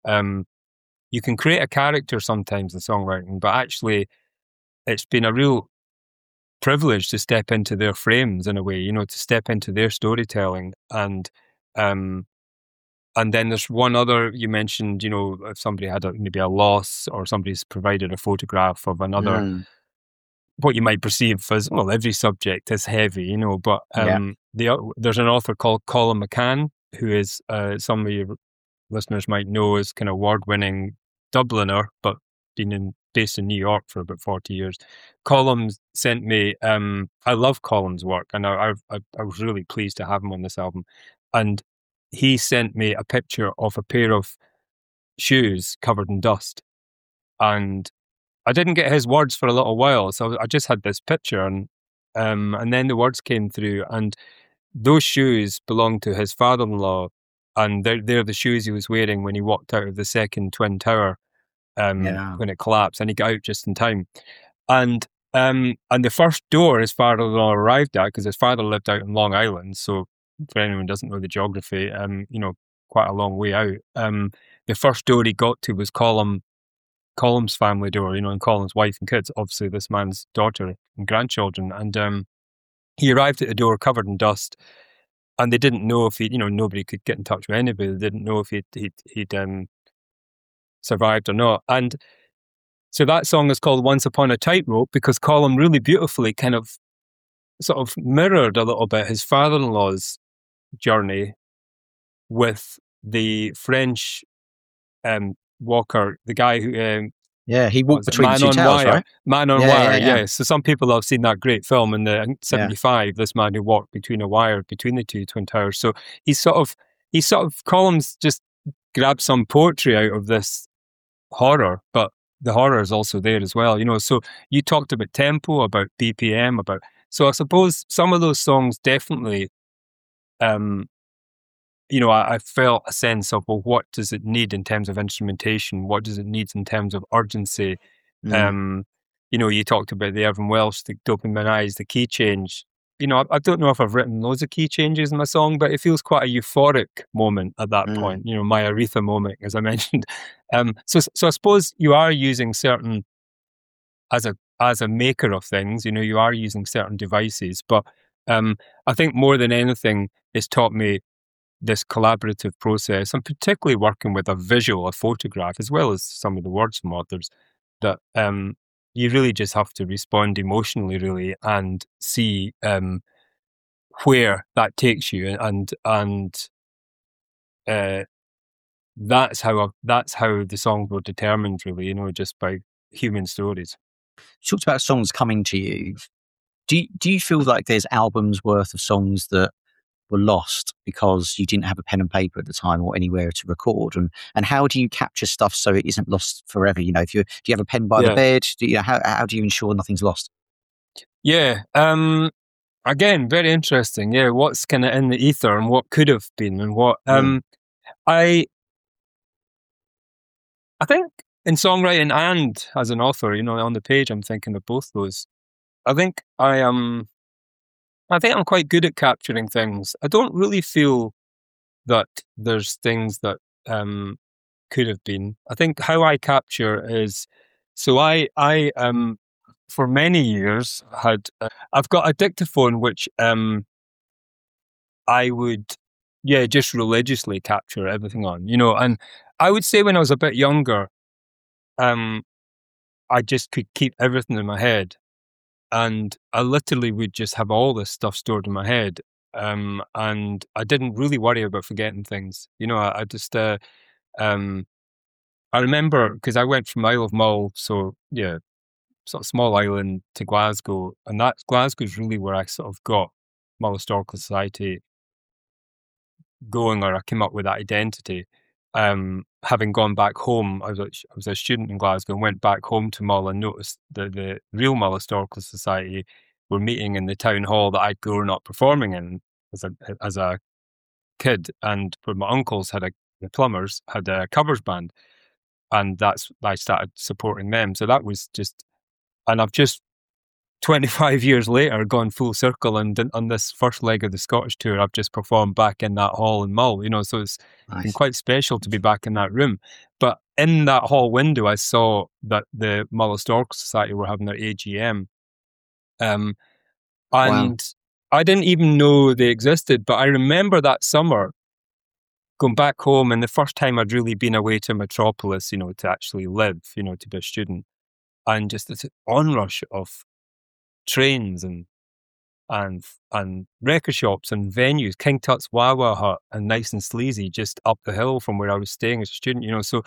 you can create a character sometimes in songwriting, but actually it's been a real privilege to step into their frames in a way, to step into their storytelling. And then there's one other, you mentioned, if somebody had maybe a loss or somebody's provided a photograph of another, what you might perceive as, well, every subject is heavy, but there's an author called Colum McCann, who is some of your listeners might know as kind of award-winning Dubliner, but been based in New York for about 40 years. Colum sent me, I love Colum's work, and I was really pleased to have him on this album. And he sent me a picture of a pair of shoes covered in dust. And I didn't get his words for a little while, so I just had this picture, and then the words came through, and those shoes belonged to his father-in-law, and they're the shoes he was wearing when he walked out of the second Twin Tower when it collapsed, and he got out just in time. And the first door his father-in-law arrived at, because his father lived out in Long Island, so for anyone who doesn't know the geography, quite a long way out. The first door he got to was Colum's family door, and Colum's wife and kids, obviously this man's daughter and grandchildren. And he arrived at the door covered in dust, and they didn't know if nobody could get in touch with anybody. They didn't know if he'd survived or not. And so that song is called Once Upon a Tightrope, because Colum really beautifully kind of sort of mirrored a little bit his father-in-law's journey with the French walker, the guy who he walked between the two towers, right? Man on Wire, yeah. So some people have seen that great film in the 75. This man who walked between a wire between the two Twin Towers. So he sort of Colum's just grabbed some poetry out of this horror, but the horror is also there as well. So you talked about tempo, about BPM, so I suppose some of those songs definitely, I felt a sense of, well, what does it need in terms of instrumentation? What does it need in terms of urgency? You talked about the Irvine Welsh, the Dopamine Eyes, the key change. I don't know if I've written loads of key changes in my song, but it feels quite a euphoric moment at that point, my Aretha moment, as I mentioned. So I suppose you are using certain, as a maker of things, you are using certain devices, but I think more than anything, it's taught me this collaborative process, and particularly working with a photograph, as well as some of the words from authors, that you really just have to respond emotionally, really, and see where that takes you, and that's how the songs were determined, really, just by human stories. You talked about songs coming to you. Do you feel like there's albums worth of songs that were lost because you didn't have a pen and paper at the time or anywhere to record? And how do you capture stuff so it isn't lost forever? Do you have a pen by the bed? How do you ensure nothing's lost? Yeah. Again, very interesting. Yeah. What's kind of in the ether and what could have been and what, I think in songwriting and as an author, on the page, I'm thinking of both those. I think I'm quite good at capturing things. I don't really feel that there's things that could have been. I think how I capture is, so I for many years I've got a dictaphone which I would just religiously capture everything on, and I would say when I was a bit younger, I just could keep everything in my head. And I literally would just have all this stuff stored in my head. And I didn't really worry about forgetting things. I just, I remember, because I went from Isle of Mull, so yeah, sort of small island, to Glasgow. And Glasgow's really where I sort of got Mull Historical Society going, or I came up with that identity. Having gone back home, I was a student in Glasgow and went back home to Mull and noticed that the real Mull Historical Society were meeting in the town hall that I'd grown up performing in as a kid, and where my uncles the plumbers had a covers band, and I started supporting them. So that was just, and I've just 25 years later gone full circle, and on this first leg of the Scottish tour, I've just performed back in that hall in Mull, so it's been quite special to be back in that room. But in that hall window, I saw that the Mull Historical Society were having their AGM. And wow. I didn't even know they existed, but I remember that summer going back home, and the first time I'd really been away to Metropolis, to actually live, to be a student, and just this onrush of trains and record shops and venues, King Tut's Wawa Hut and Nice and Sleazy, just up the hill from where I was staying as a student, So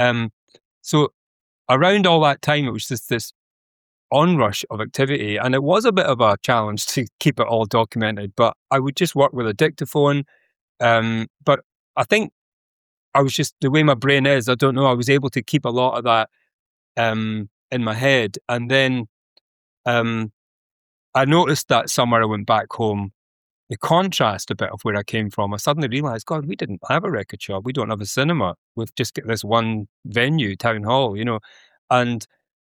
around all that time, it was just this onrush of activity, and it was a bit of a challenge to keep it all documented. But I would just work with a dictaphone. But I think I was just, the way my brain is, I don't know, I was able to keep a lot of that in my head, and then I noticed that summer I went back home, the contrast a bit of where I came from. I suddenly realised, God, we didn't have a record shop. We don't have a cinema. We've just got this one venue, town hall, And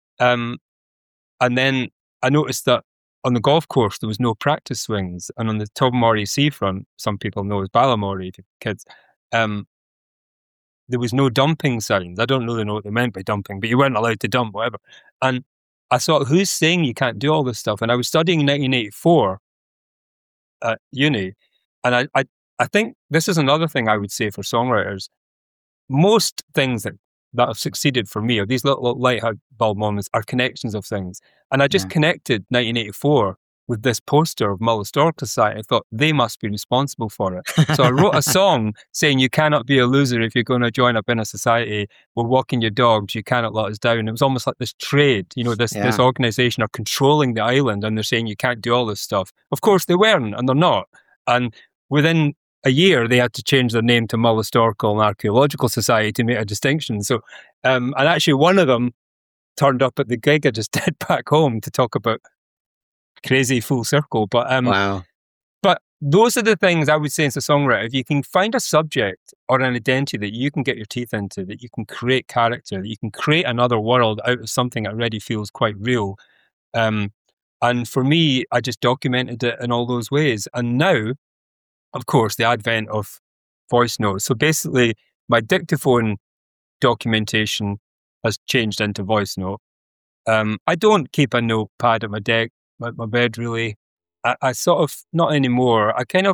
then I noticed that on the golf course, there was no practice swings. And on the Tobermory seafront, some people know as Balamory, kids, there was no dumping signs. I don't really know what they meant by dumping, but you weren't allowed to dump, whatever. And I thought, who's saying you can't do all this stuff? And I was studying in 1984 at uni. And I think this is another thing I would say for songwriters. Most things that have succeeded for me, or these little light bulb moments, are connections of things. And I just connected 1984 with this poster of Mull Historical Society. I thought they must be responsible for it. So I wrote a song saying, you cannot be a loser if you're going to join up in a society. We're walking your dogs. You cannot let us down. It was almost like this trade, this organization are controlling the island, and they're saying you can't do all this stuff. Of course they weren't, and they're not. And within a year, they had to change their name to Mull Historical and Archaeological Society to make a distinction. So, and actually one of them turned up at the gig I just did back home to talk about crazy full circle. But wow. But those are the things I would say as a songwriter. If you can find a subject or an identity that you can get your teeth into, that you can create character, that you can create another world out of something that already feels quite real. And for me, I just documented it in all those ways. And now, of course, the advent of voice notes. So basically, my dictaphone documentation has changed into voice note. I don't keep a notepad at my bed, really. I sort of, not anymore.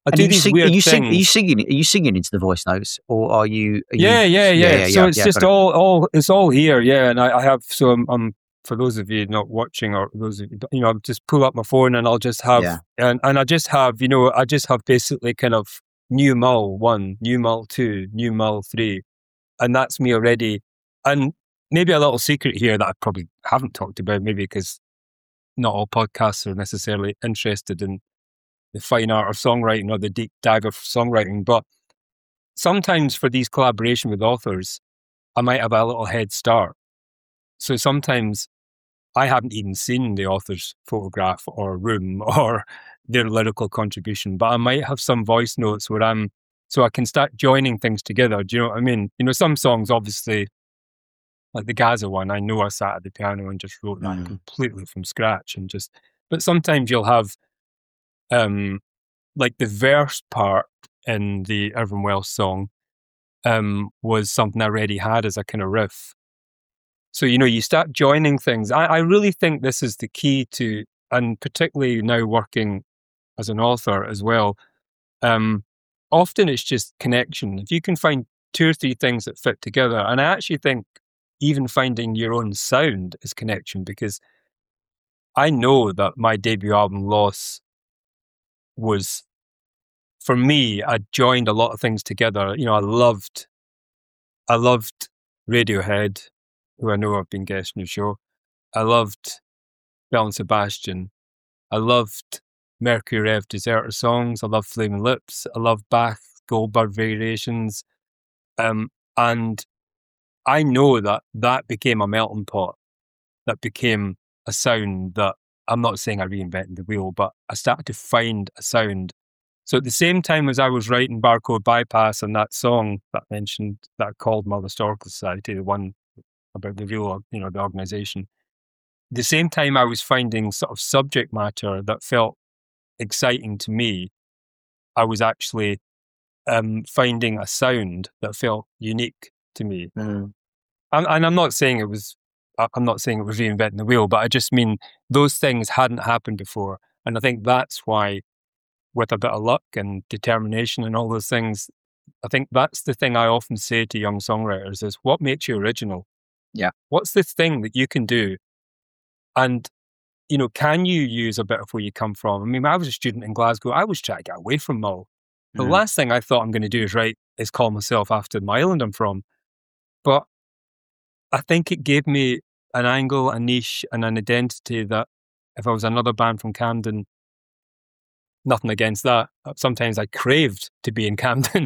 I do these weird things. Are you singing into the voice notes, or are you? Yeah. So it's just all here. Yeah, and I have. So I'm for those of you not watching, or those of you, I'll just pull up my phone and I'll just have and I just have basically kind of new mull 1, new mull 2, new mull 3, and that's me already. And maybe a little secret here that I probably haven't talked about, maybe because not all podcasts are necessarily interested in the fine art of songwriting or the deep dive of songwriting, but sometimes for these collaboration with authors, I might have a little head start. So sometimes I haven't even seen the author's photograph or room or their lyrical contribution, but I might have some voice notes so I can start joining things together. Do you know what I mean? Some songs, obviously, like the Gaza one, I know I sat at the piano and just wrote that completely from scratch but sometimes you'll have, like the verse part in the Irvine Welsh song, was something I already had as a kind of riff. So, you start joining things. I really think this is the key to, and particularly now working as an author as well, often it's just connection. If you can find 2 or 3 things that fit together, and I actually think even finding your own sound is connection, because I know that my debut album, Loss, was, for me, I joined a lot of things together. I loved Radiohead, who I know I've been guests on your show. I loved Belle and Sebastian. I loved Mercury Rev Deserter songs. I loved Flaming Lips. I loved Bach Goldberg variations. And I know that became a melting pot. That became a sound that, I'm not saying I reinvented the wheel, but I started to find a sound. So at the same time as I was writing Barcode Bypass and that song that I mentioned, that I called Mull Historical Society, the one about the real, the organisation, the same time I was finding sort of subject matter that felt exciting to me, I was actually finding a sound that felt unique to me. And I'm not saying it was reinventing the wheel, but I just mean those things hadn't happened before. And I think that's why, with a bit of luck and determination and all those things, I think that's the thing I often say to young songwriters is, what makes you original? Yeah. What's the thing that you can do? And, can you use a bit of where you come from? I mean, I was a student in Glasgow. I was trying to get away from Mull. The last thing I thought I'm going to do is call myself after my island I'm from. But I think it gave me an angle, a niche, and an identity that if I was another band from Camden, nothing against that, sometimes I craved to be in Camden,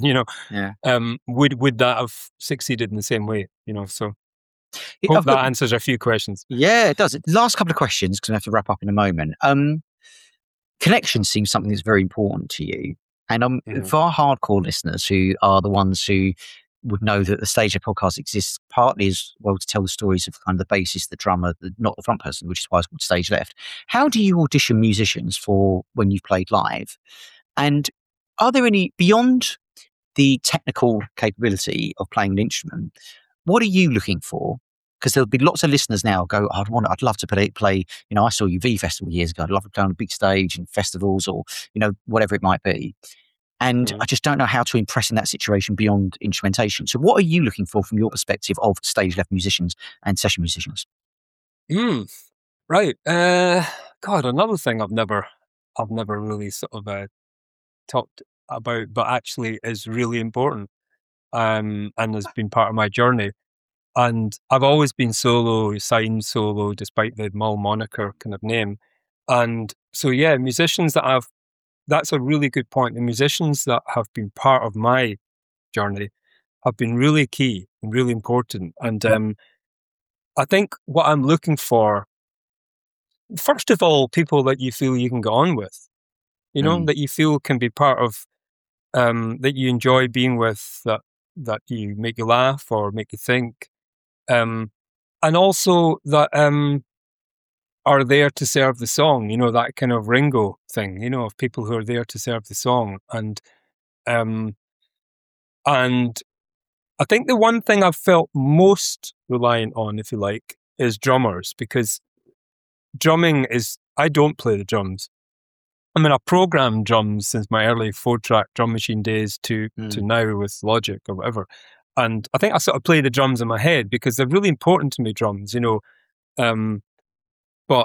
would that have succeeded in the same way, so hope that answers a few questions. Yeah, it does. Last couple of questions, because I have to wrap up in a moment. Connection seems something that's very important to you. And for our hardcore listeners, who are the ones who would know that the Stage Left podcast exists partly as well to tell the stories of kind of the bassist, the drummer, not the front person, which is why it's called Stage Left. How do you audition musicians for when you've played live? And are there any, beyond the technical capability of playing an instrument, what are you looking for? Because there'll be lots of listeners now go, I'd love to play, I saw UV Festival years ago. I'd love to play on a big stage and festivals or, whatever it might be. And I just don't know how to impress in that situation beyond instrumentation. So what are you looking for from your perspective of Stage Left musicians and session musicians? Right. God, another thing I've never really sort of talked about, but actually is really important, and has been part of my journey. And I've always been signed solo, despite the Mull moniker kind of name. And so, musicians that's a really good point. The musicians that have been part of my journey have been really key and really important. And I think what I'm looking for, first of all, people that you feel you can get on with, that you feel can be part of, that you enjoy being with, that you make you laugh or make you think. And also that are there to serve the song, that kind of Ringo thing, of people who are there to serve the song. And I think the one thing I've felt most reliant on, if you like, is drummers, because drumming is, I don't play the drums. I mean, I programmed drums since my early 4-track drum machine days to now with Logic or whatever. And I think I sort of play the drums in my head because they're really important to me, drums, but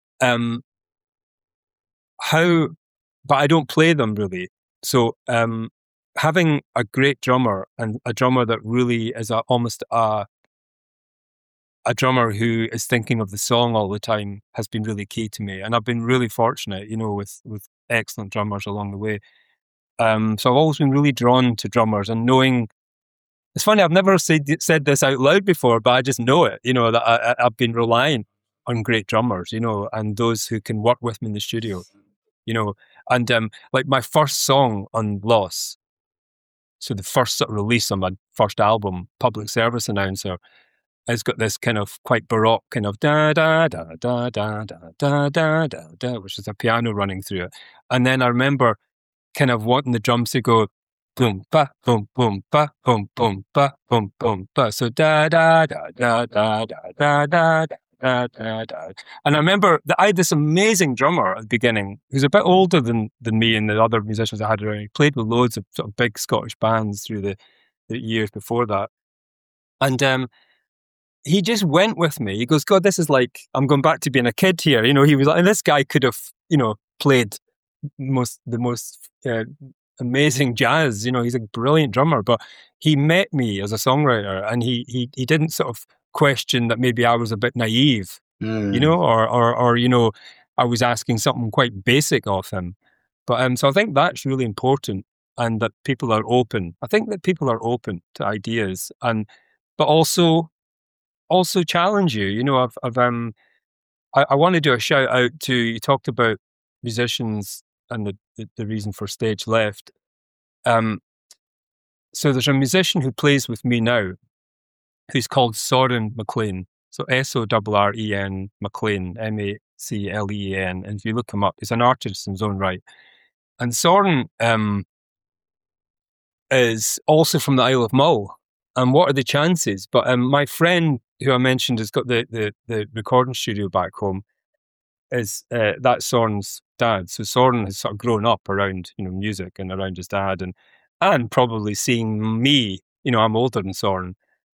I don't play them really. So having a great drummer and a drummer that really is almost a drummer who is thinking of the song all the time has been really key to me. And I've been really fortunate, with excellent drummers along the way. So I've always been really drawn to drummers and knowing. It's funny, I've never said this out loud before, but I just know it, that I've been relying on great drummers, and those who can work with me in the studio, and like my first song on Loss, so the first sort of release on my first album, Public Service Announcer, has got this kind of quite baroque kind of da da da da da da da da da da, which is a piano running through it. And then I remember kind of wanting the drums to go boom ba boom boom ba boom boom ba boom boom ba. So da da da da da da da da da da da. And I remember that I had this amazing drummer at the beginning who's a bit older than me and the other musicians I had around. He played with loads of sort of big Scottish bands through the years before that. And he just went with me. He goes, God, this is like, I'm going back to being a kid here. He was like, and this guy could have, played the most amazing jazz. He's a brilliant drummer, but he met me as a songwriter and he didn't sort of question that maybe I was a bit naive, or I was asking something quite basic of him. But so I think that's really important, and that people are open. I think that people are open to ideas, but also challenge you. I want to do a shout out to, you talked about musicians and the reason for Stage Left. So there's a musician who plays with me now who's called Soren McLean. So Soren McLean, MacLean. And if you look him up, he's an artist in his own right. And Soren is also from the Isle of Mull. And what are the chances? But my friend who I mentioned has got the recording studio back home. Is that's Soren's dad. So Soren has sort of grown up around music and around his dad, and probably seeing me. I'm older than Soren.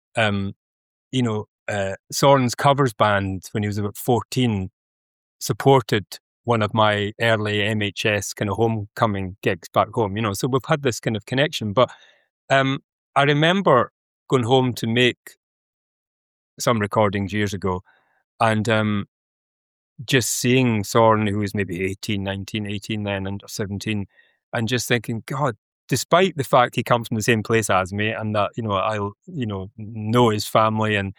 Soren's covers band when he was about 14 supported one of my early MHS kind of homecoming gigs back home. So we've had this kind of connection. But I remember going home to make some recordings years ago, and just seeing Soren, who was maybe 18 then, and 17, and just thinking, God, despite the fact he comes from the same place as me, and that I'll know his family, and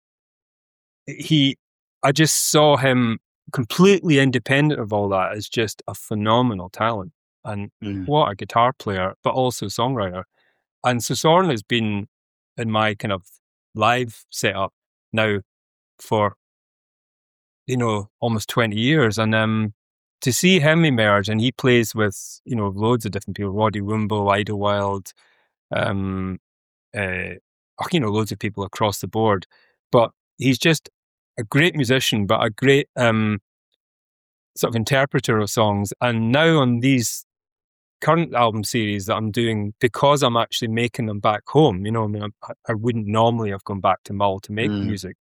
I just saw him completely independent of all that as just a phenomenal talent, and what a guitar player, but also songwriter. And so Soren has been in my kind of live setup now for almost 20 years, and to see him emerge, and he plays with loads of different people, Roddy Woombo, Idlewild, loads of people across the board. But he's just a great musician, but a great sort of interpreter of songs. And now on these current album series that I'm doing, because I'm actually making them back home, I wouldn't normally have gone back to Mull to make music.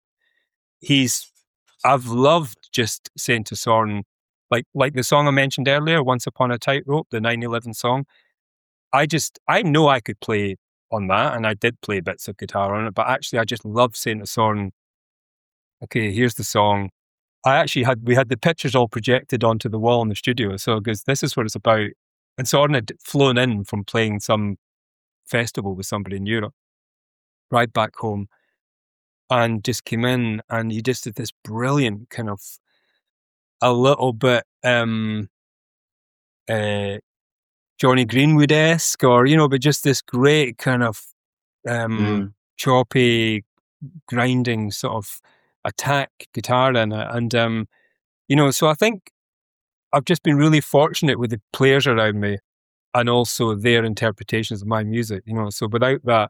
I've loved just saying to Soren, like the song I mentioned earlier, Once Upon a Tightrope, the 9/11 song. I know I could play on that, and I did play bits of guitar on it, but actually I just love saying to Soren, okay, here's the song. We had the pictures all projected onto the wall in the studio, so because this is what it's about. And Soren had flown in from playing some festival with somebody in Europe, right back home, and just came in, and he just did this brilliant kind of a little bit Johnny Greenwood-esque, or but just this great kind of choppy, grinding sort of attack guitar in it. And so I think I've just been really fortunate with the players around me, and also their interpretations of my music. So without that,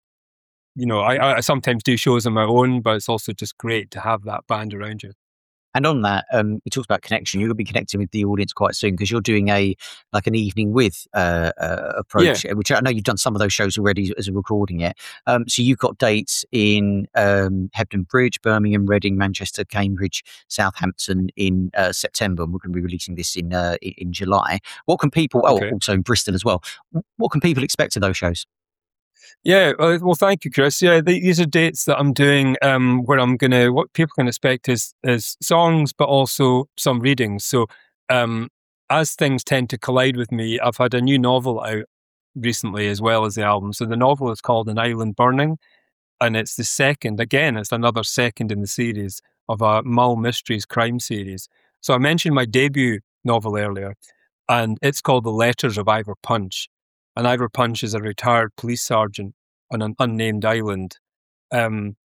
I sometimes do shows on my own, but it's also just great to have that band around you. And on that, you talked about connection. You're going to be connecting with the audience quite soon because you're doing an evening with approach, which I know you've done some of those shows already as a recording it. So you've got dates in Hebden Bridge, Birmingham, Reading, Manchester, Cambridge, Southampton in September. And we're going to be releasing this in July. What can people? Okay. Oh, also in Bristol as well. What can people expect of those shows? Yeah, well, thank you, Chris. Yeah, these are dates that I'm doing where what people can expect is songs, but also some readings. So as things tend to collide with me, I've had a new novel out recently as well as the album. So the novel is called An Island Burning, and it's it's another second in the series of a Mull Mysteries crime series. So I mentioned my debut novel earlier, and it's called The Letters of Ivor Punch. And Ivor Punch is a retired police sergeant on an unnamed island. And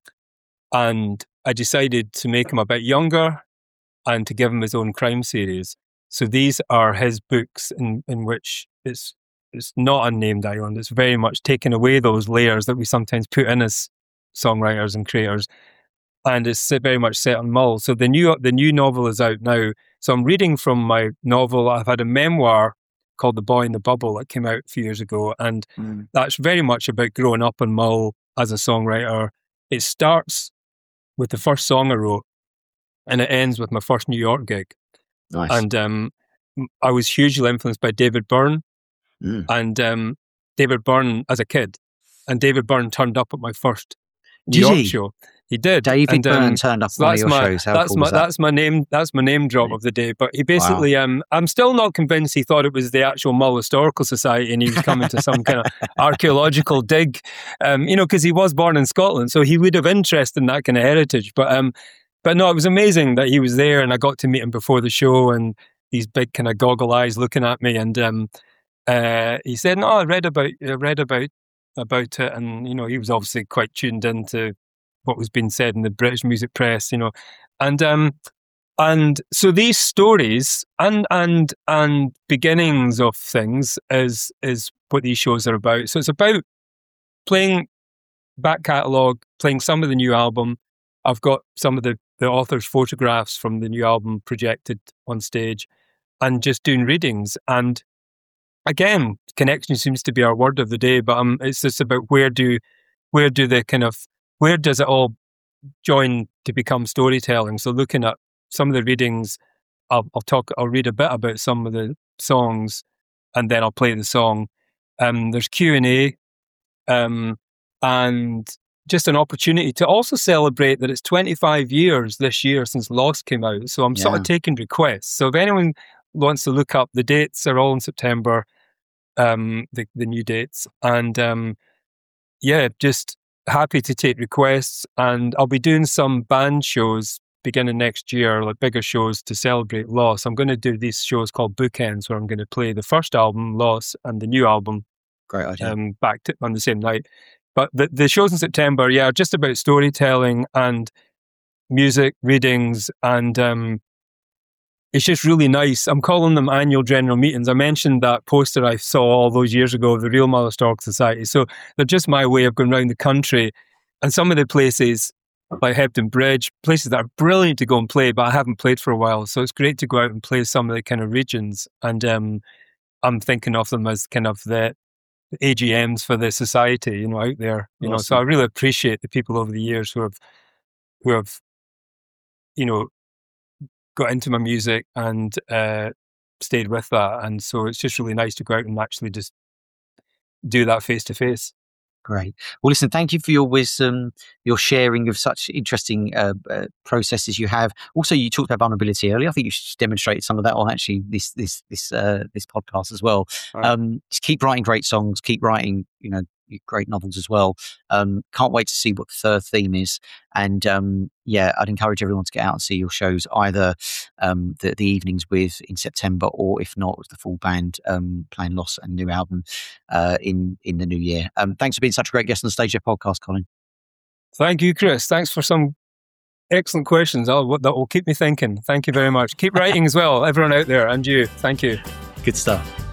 I decided to make him a bit younger and to give him his own crime series. So these are his books in which it's not unnamed island. It's very much taken away those layers that we sometimes put in as songwriters and creators. And it's very much set on Mull. So the new novel is out now. So I'm reading from my novel. I've had a memoir called The Boy in the Bubble that came out a few years ago. And that's very much about growing up in Mull as a songwriter. It starts with the first song I wrote and it ends with my first New York gig. Nice. And I was hugely influenced by David Byrne and David Byrne as a kid. And David Byrne turned up at my first New York show. He did. David Byrne turned up at one of your shows. How cool was that? That's my name drop of the day. But he basically, I'm still not convinced he thought it was the actual Mull Historical Society and he was coming to some kind of archaeological dig, because he was born in Scotland. So he would have interest in that kind of heritage. But no, it was amazing that he was there and I got to meet him before the show and these big kind of goggle eyes looking at me. And he said, no, I read about it. And, he was obviously quite tuned into what was being said in the British music press, and so these stories and beginnings of things is what these shows are about. So it's about playing back catalogue, playing some of the new album. I've got some of the author's photographs from the new album projected on stage, and just doing readings. And again, connection seems to be our word of the day, but it's just about where does it all join to become storytelling? So looking at some of the readings, I'll read a bit about some of the songs and then I'll play the song. There's Q&A and just an opportunity to also celebrate that it's 25 years this year since Lost came out. So I'm sort of taking requests. So if anyone wants to look up, the dates are all in September, the new dates. And just happy to take requests, and I'll be doing some band shows beginning next year, like bigger shows to celebrate Loss. I'm going to do these shows called Bookends where I'm going to play the first album, Loss, and the new album. Great idea. On the same night. But the shows in September, are just about storytelling and music, readings, and it's just really nice. I'm calling them annual general meetings. I mentioned that poster I saw all those years ago of the Real Mull Historical Society. So they're just my way of going around the country. And some of the places, like Hebden Bridge, places that are brilliant to go and play, but I haven't played for a while. So it's great to go out and play some of the kind of regions. And I'm thinking of them as kind of the AGMs for the society, out there. Awesome. So I really appreciate the people over the years who have got into my music and stayed with that. And so it's just really nice to go out and actually just do that face to face. Great. Well, listen, thank you for your wisdom, your sharing of such interesting processes you have. Also, you talked about vulnerability earlier. I think you should demonstrate some of that on actually this podcast as well. Right. Just keep writing great songs, keep writing, great novels as well. Can't wait to see what the third theme is. And I'd encourage everyone to get out and see your shows, either the evenings in September, or if not, with the full band playing Loss and new album in the new year. Thanks for being such a great guest on the Stage Left podcast, Colin. Thank you, Chris. Thanks for some excellent questions. That will keep me thinking. Thank you very much. Keep writing as well, everyone out there, and you. Thank you. Good stuff.